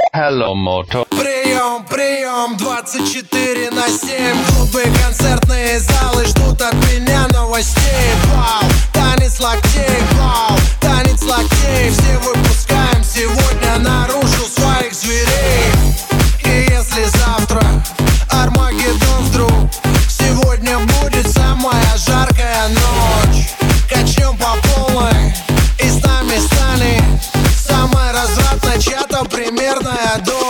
Hello, Moto. Прием, прием, 24/7. Клубы, концертные залы ждут от меня новостей. Вау, танец локтей, вау, танец локтей. Все выпускаем сегодня наружу своих зверей. И если завтра Армагеддон вдруг, сегодня будет самая жаркая ночь. Качнем по полной и с нами станет самая развратная чья-то примерная дочь.